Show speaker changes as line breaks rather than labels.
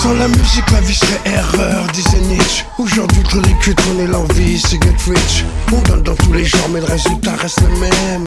Sans la musique, la vie serait erreur, disait Nietzsche. Aujourd'hui, tous les culs, on est l'envie, c'est get rich. On donne dans tous les genres, mais le résultat reste le même.